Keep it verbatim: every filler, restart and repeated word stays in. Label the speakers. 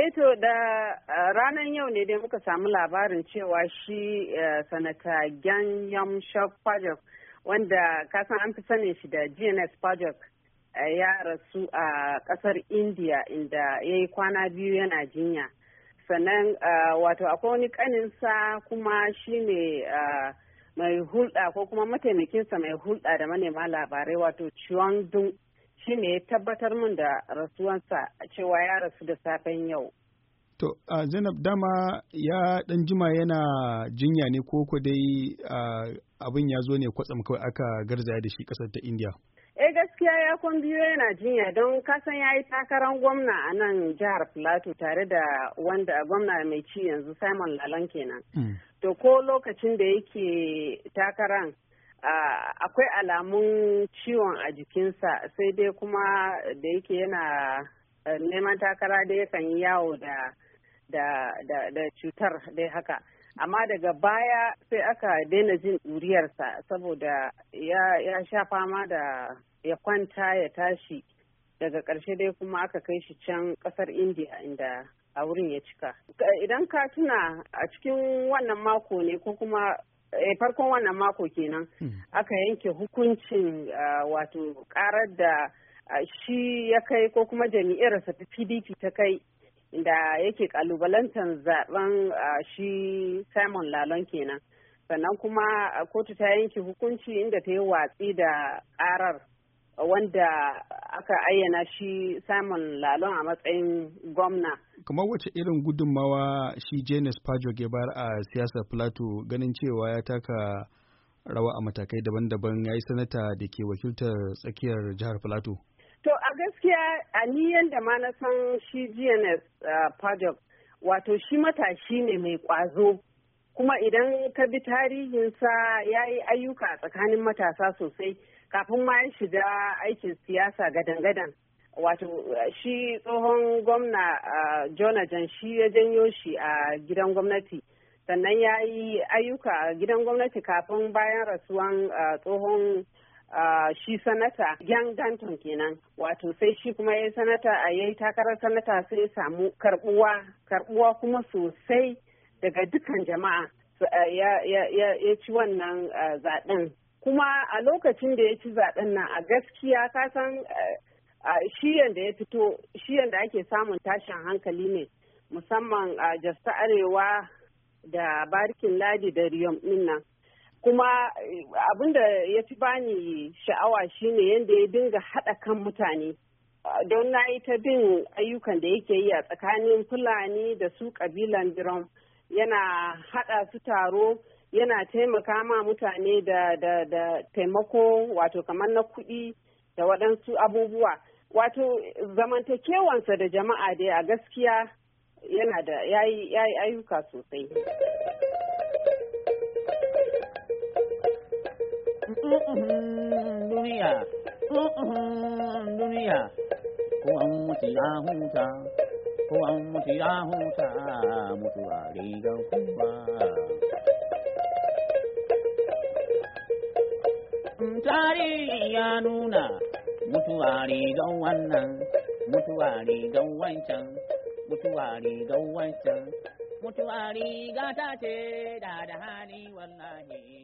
Speaker 1: Eh to da uh, ranar yau ne dai muka samu labarin cewa shi uh, sanata Gyan Yamshak Pajok wanda kasan an fi sanin shi da G N S Pajok uh, ya rasu a uh, kasar India inda ya yi kwana biyu yana jinya. Sannan uh, wato akwai wani kaninsa kuma shi ne uh, mai hulɗa ko kuma mataimakinsa mai hulɗa da manema labarai wato Chuang Dung. Shi ne ya tabbatar min da rasuwansa cewa ya rasu da safen yau.
Speaker 2: To, uh, Zainab dama ya ɗan jima yana jinya ne ko ko dai uh, abin ya zo ne kwatsam kawai aka garzaya da shi ƙasar ta India?
Speaker 1: Eh gaskiya ya kwan biyu yana jinya don kasan ya yi takarar gwamna a nan jihar Plateau tare da wanda gwamna mai ci yanzu Simon Lalong kenan. Mm. To ko lokacin da yake takaran Uh, akwai alamun ciwon a jikinsa sai dai kuma da yake yana uh, neman takara da yakan yi yawo da, da, da, da cutar dai haka amma daga baya sai aka daina jin ɗuriyarsa saboda ya, ya sha fama da ya kwanta ya tashi daga ƙarshe dai kuma aka kai shi can ƙasar India inda a wurin ya cika. Idan ka tuna a cikin wannan mako ne ko kuma E, farkon wannan mako kenan hmm. aka yanke hukuncin uh, wato karar da uh, shi ya kai ko kuma jami'arsa ta P D P ta kai inda yake kalubalantar zaben uh, shi Simon Lalong kenan sannan kuma uh, kotu ta yanke hukunci inda ta yi watsi da karar wanda aka ayyana shi Simon Lalong a matsayin gwamna.
Speaker 2: Kamar wace irin gudunmawa shi Janus Pajok ya bayar a siyasar Plateau ganin cewa ya taka rawa a matakai daban-daban ya yi sanata da ke wakiltar tsakiyar jihar Plateau?
Speaker 1: To a gaskiya a ni yanda ma na san shi Janus uh, Pajok wato shi matashi ne mai ƙwazo kuma idan ka bi tarihinsa ya yi ayyuka tsakanin matasa sosai kafin ma ya shiga aikin siyasa gadan-gadan. Wato shi tsohon gwamna uh, Jonajan shi ya janyo shi a uh, gidan gwamnati sannan ya yi ayyuka a gidan gwamnati kafin bayan rasuwan uh, tsohon uh, shi sanata Gyan Danton kenan wato sai shi kuma ya yi sanata a yayi takarar sanata sai ya samu karbuwa karbuwa kuma sosai daga dukkan jama'a uh, ya, ya, ya, ya ci wannan uh, zaɓen kuma a lokacin da ya ci zaɓen nan a gaskiya kasan uh, Uh, shi yanda ya fito shi yanda ake samun tashin hankali ne musamman a uh, jasta arewa da barikin ladi da riyom din nan kuma uh, abinda ya fi bani sha'awa shine yanda ya dinga haɗa kan mutane uh, don na yi ta bin ayyukan da yake yi a tsakanin fulani da su kabilan birom yana haɗa su taro yana taimaka ma mutane da, da, da taimako wato kamar na kuɗi da waɗansu abubuwa wato zamantakewansa da jama'a dai a gaskiya yana da yayi yayi ayyuka sosai.
Speaker 3: Duniya, duniya, ko an mutu ya huta, ko an mutu ya huta, mutuwa rigar kuma. Tarihi ya nuna mutuwa rigar wannan, mutuwa rigar wancan, mutuwa rigar wancan, mutuwa riga ta ce da da hali wallahi.